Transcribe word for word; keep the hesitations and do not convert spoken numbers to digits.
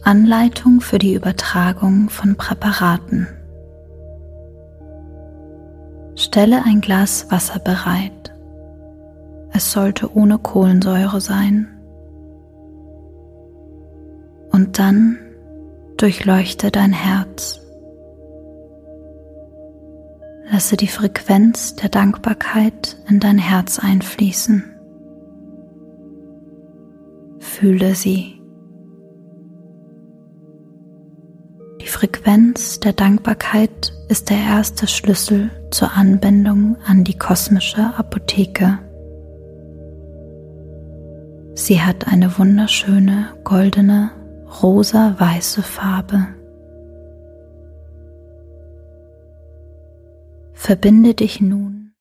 Anleitung für die Übertragung von Präparaten. Stelle ein Glas Wasser bereit. Es sollte ohne Kohlensäure sein. Und dann durchleuchte dein Herz. Lasse die Frequenz der Dankbarkeit in dein Herz einfließen. Fühle sie. Die Frequenz der Dankbarkeit ist der erste Schlüssel zur Anbindung an die kosmische Apotheke. Sie hat eine wunderschöne, goldene, rosa-weiße Farbe. Verbinde dich nun